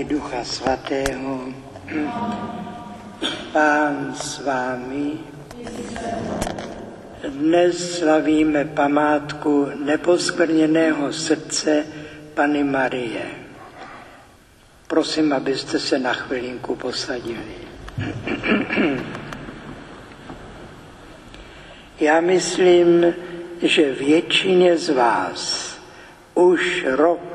i Ducha Svatého. Pán s vámi. Dnes slavíme památku neposkvrněného srdce Panny Marie. Prosím, abyste se na chvilinku posadili. Já myslím, že většině z vás už rok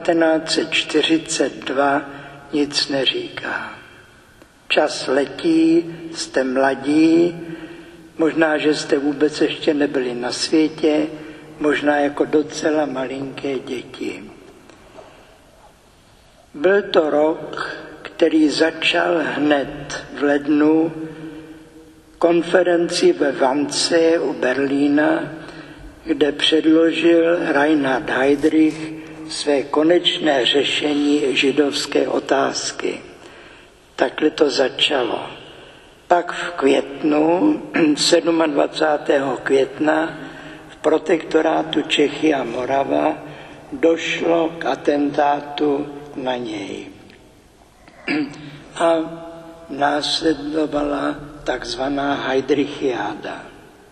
1942 nic neříká. Čas letí, jste mladí, možná, že jste vůbec ještě nebyli na světě, možná jako docela malinké děti. Byl to rok, který začal hned v lednu konferenci ve Wannsee u Berlína, kde předložil Reinhard Heydrich své konečné řešení židovské otázky. Takhle to začalo. Pak v květnu, 27. května, v protektorátu Čechy a Morava došlo k atentátu na něj. A následovala takzvaná Heydrichiáda.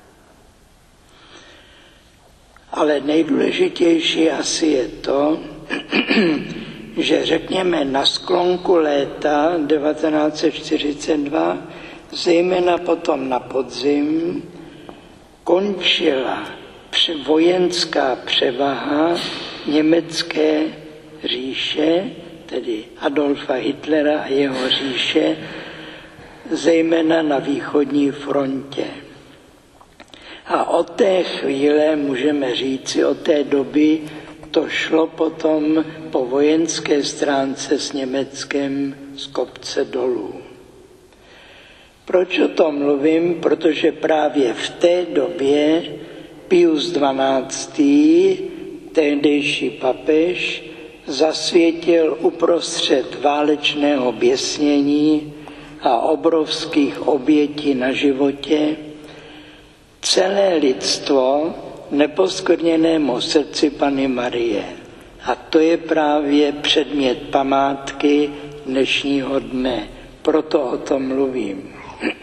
Ale nejdůležitější asi je to, že řekněme na sklonku léta 1942, zejména potom na podzim, končila vojenská převaha německé říše, tedy Adolfa Hitlera a jeho říše, zejména na východní frontě. A od té chvíle, můžeme říci, od té doby to šlo potom po vojenské stránce s Německem z kopce dolů. Proč o tom mluvím? Protože právě v té době Pius XII., tehdejší papež, zasvětil uprostřed válečného běsnění a obrovských obětí na životě celé lidstvo neposkvrněnému srdci Panny Marie. A to je právě předmět památky dnešního dne. Proto o tom mluvím.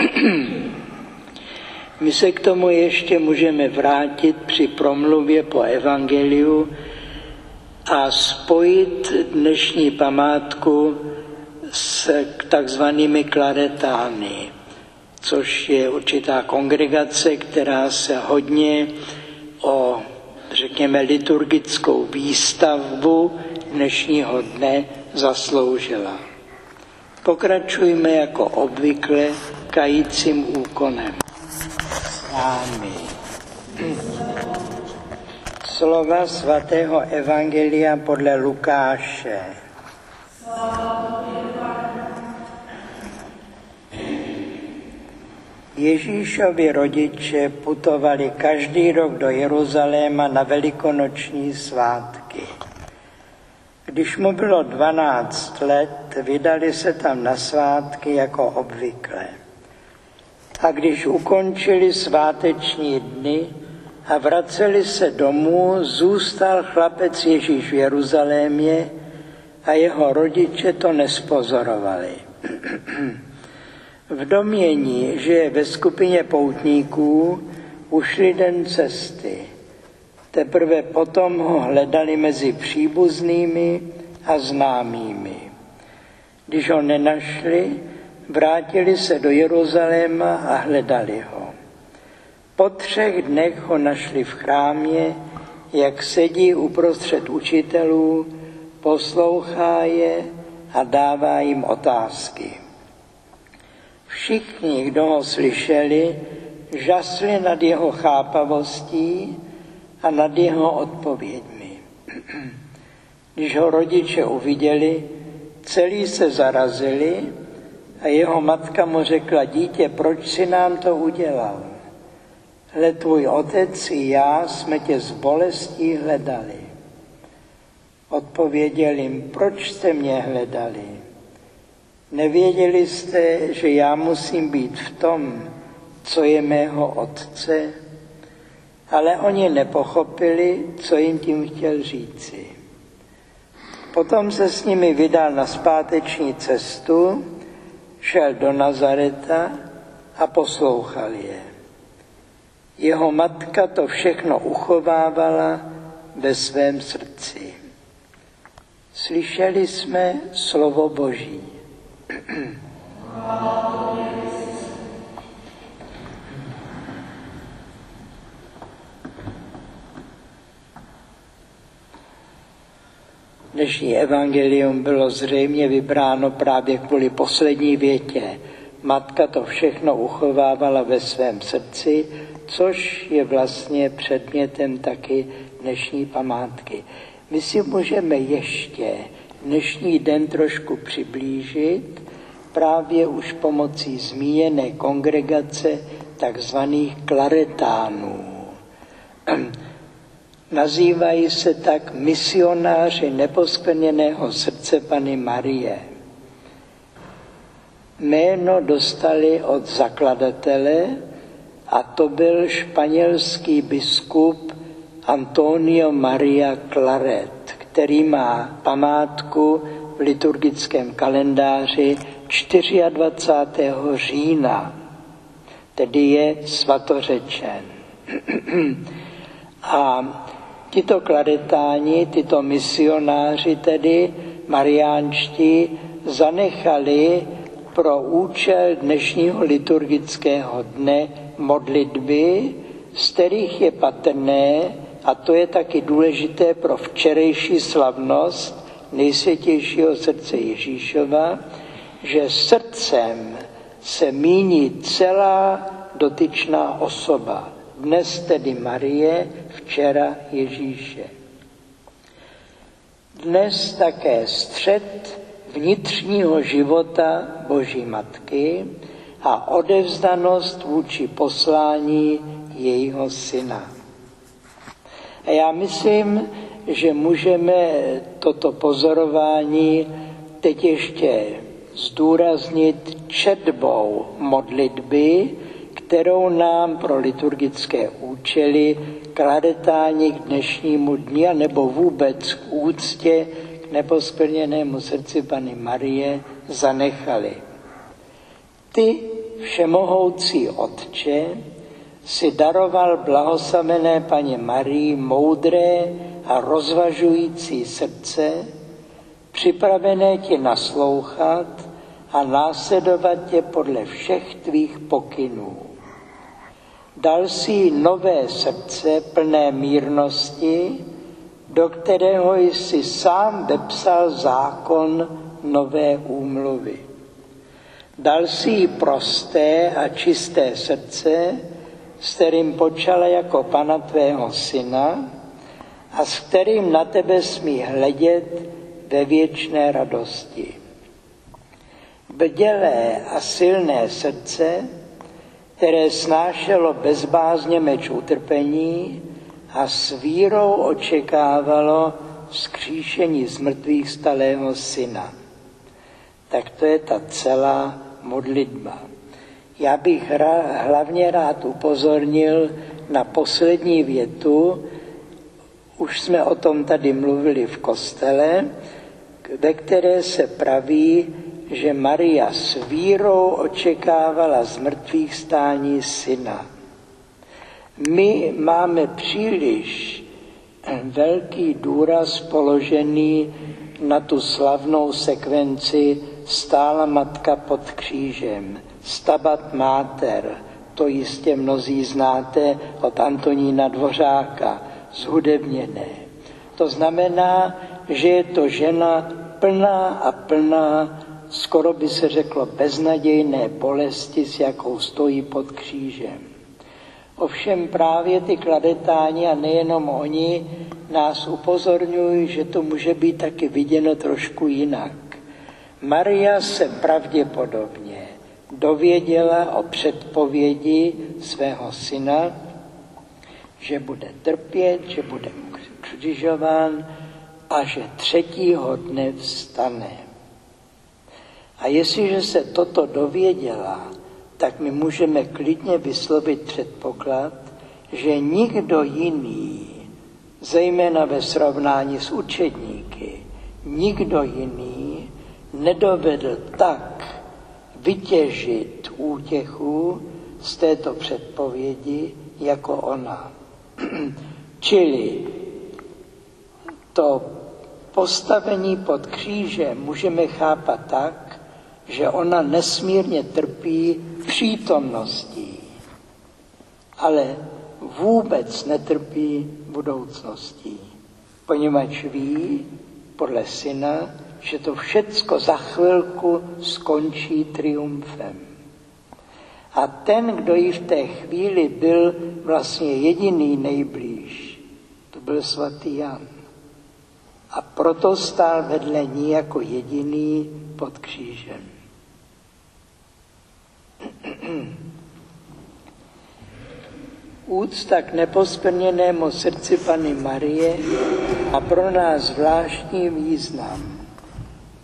My se k tomu ještě můžeme vrátit při promluvě po evangeliu a spojit dnešní památku s takzvanými klaretány, což je určitá kongregace, která se hodně o, řekněme, liturgickou výstavbu dnešního dne zasloužila. Pokračujme jako obvykle kajícím úkonem. S námi. Slova svatého evangelia podle Lukáše. Ježíšovi rodiče putovali každý rok do Jeruzaléma na velikonoční svátky. Když mu bylo 12 let, vydali se tam na svátky jako obvykle. A když ukončili sváteční dny a vraceli se domů, zůstal chlapec Ježíš v Jeruzalémě a jeho rodiče to nespozorovali. V domnění, že je ve skupině poutníků, ušli den cesty. Teprve potom ho hledali mezi příbuznými a známými. Když ho nenašli, vrátili se do Jeruzaléma a hledali ho. Po 3 dnech ho našli v chrámě, jak sedí uprostřed učitelů, poslouchá je a dává jim otázky. Všichni, kdo ho slyšeli, žasli nad jeho chápavostí a nad jeho odpověďmi. Když ho rodiče uviděli, celý se zarazili a jeho matka mu řekla: dítě, proč si nám to udělal? Hle, tvůj otec i já jsme tě s bolestí hledali. Odpověděl jim: proč jste mě hledali? Nevěděli jste, že já musím být v tom, co je mého otce? Ale oni nepochopili, co jim tím chtěl říci. Potom se s nimi vydal na zpáteční cestu, šel do Nazareta a poslouchal je. Jeho matka to všechno uchovávala ve svém srdci. Slyšeli jsme slovo Boží. Dnešní evangelium bylo zřejmě vybráno právě kvůli poslední větě. Matka to všechno uchovávala ve svém srdci, což je vlastně předmětem taky dnešní památky. My si můžeme ještě dnešní den trošku přiblížit právě už pomocí zmíněné kongregace takzvaných klaretánů. Nazývají se tak misionáři neposkvrněného srdce Panny Marie. Jméno dostali od zakladatele a to byl španělský biskup Antonio Maria Claret, který má památku v liturgickém kalendáři 24. října, tedy je svatořečen. A tito klaretáni, tyto misionáři, tedy mariánští, zanechali pro účel dnešního liturgického dne modlitby, z kterých je patrné, a to je taky důležité pro včerejší slavnost nejsvětějšího srdce Ježíšova, že srdcem se míní celá dotyčná osoba. Dnes tedy Marie, včera Ježíše. Dnes také střed vnitřního života Boží Matky a odevzdanost vůči poslání jejího syna. A já myslím, že můžeme toto pozorování teď ještě zdůraznit četbou modlitby, kterou nám pro liturgické účely klaretáni k dnešnímu dni, nebo vůbec k úctě k neposkvrněnému srdci Panny Marie zanechali. Ty, všemohoucí Otče, si daroval blahoslavené Panně Marii moudré a rozvažující srdce, připravené tě naslouchat a následovat tě podle všech tvých pokynů. Dal si nové srdce plné mírnosti, do kterého jsi sám vepsal zákon nové úmluvy. Dal si jí prosté a čisté srdce, s kterým počala jako Pana tvého syna a s kterým na tebe smí hledět ve věčné radosti. Bdělé a silné srdce, které snášelo bezbázně meč utrpení a s vírou očekávalo vzkříšení z mrtvých stalého syna. Tak to je ta celá modlitba. Já bych hlavně rád upozornil na poslední větu, už jsme o tom tady mluvili v kostele, ve které se praví, že Maria s vírou očekávala z mrtvých stání syna. My máme příliš velký důraz položený na tu slavnou sekvenci Stála matka pod křížem, Stabat Mater, to jistě mnozí znáte od Antonína Dvořáka, zhudebněné. To znamená, že je to žena plná a plná, skoro by se řeklo beznadějné bolesti, s jakou stojí pod křížem. Ovšem právě ty klaretáni, a nejenom oni, nás upozorňují, že to může být taky viděno trošku jinak. Maria se pravděpodobně dověděla o předpovědi svého syna, že bude trpět, že bude ukřižován a že 3. dne vstane. A jestliže se toto dověděla, tak my můžeme klidně vyslovit předpoklad, že nikdo jiný, zejména ve srovnání s učedníky, nikdo jiný nedovedl tak vytěžit útěchu z této předpovědi jako ona. Čili to postavení pod křížem můžeme chápat tak, že ona nesmírně trpí přítomností, ale vůbec netrpí budoucností, poněvadž ví podle syna, že to všecko za chvilku skončí triumfem. A ten, kdo jí v té chvíli byl vlastně jediný nejblíž, to byl svatý Jan. A proto stál vedle ní jako jediný pod křížem. Úcta k neposkvrněnému srdci Panny Marie a pro nás zvláštní význam.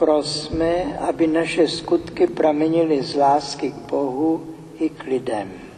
Prosme, aby naše skutky pramenily z lásky k Bohu i k lidem.